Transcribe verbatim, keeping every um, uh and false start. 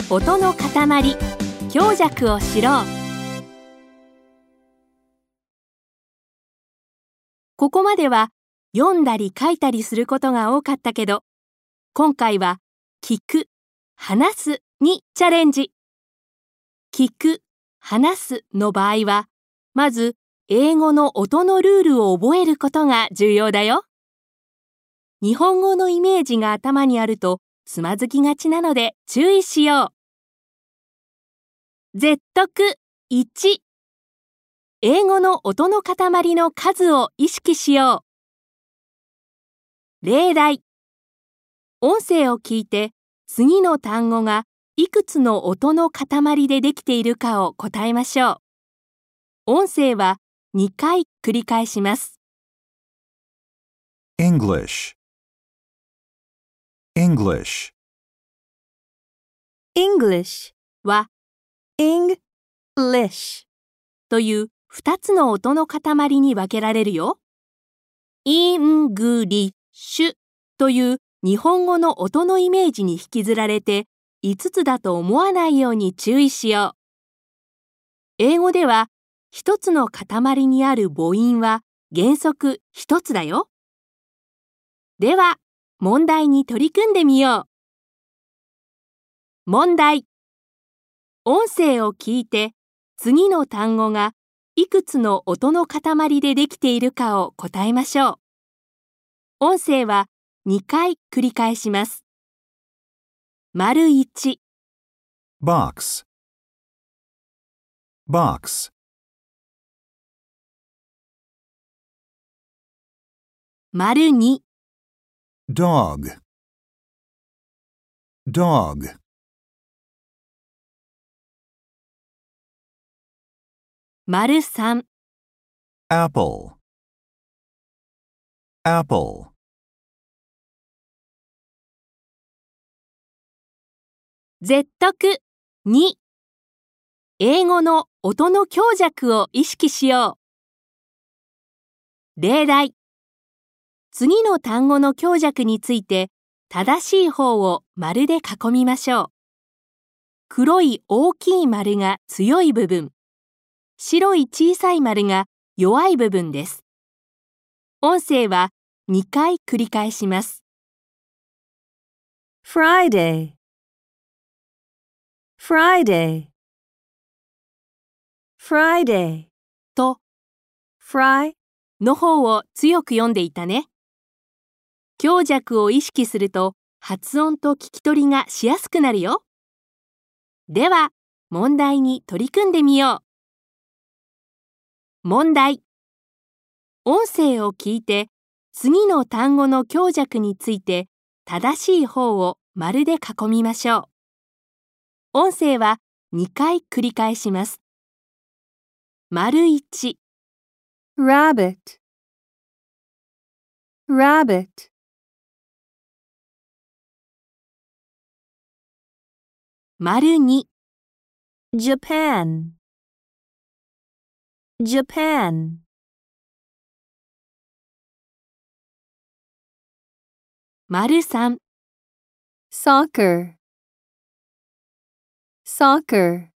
音の塊、強弱を知ろう。ここまでは読んだり書いたりすることが多かったけど、今回は聞く、話すにチャレンジ。聞く、話すの場合は、まず英語の音のルールを覚えることが重要だよ。日本語のイメージが頭にあるとつまずきがちなので注意しよう。絶徳いち。英語の音の塊の数を意識しよう。例題。音声を聞いて次の単語がいくつの音の塊でできているかを答えましょう。音声はにかい繰り返します。 English English English は English というふたつの音の塊に分けられるよ。イングリッシュという日本語の音のイメージに引きずられていつつだと思わないように注意しよう。英語ではひとつの塊にある母音は原則ひとつだよ。では問題に取り組んでみよう。問題。音声を聞いて次の単語がいくつの音の塊でできているかを答えましょう。音声はにかい繰り返します。丸いち、 Box Box 丸に、 Dog Dog 丸さん、 Apple Apple 絶徳に。英語の音の強弱を意識しよう。例題。次の単語の強弱について正しい方を丸で囲みましょう。黒い大きい丸が強い部分、白い小さい丸が弱い部分です。音声はにかい繰り返します。 Friday Friday Friday と Fry の方を強く読んでいたね。強弱を意識すると発音と聞き取りがしやすくなるよ。では問題に取り組んでみよう。問題。音声を聞いて次の単語の強弱について正しい方を丸で囲みましょう。音声はにかい繰り返します。丸いち、 Rabbit Rabbit 丸に、 Japan Japan 丸さん、 Soccer Soccer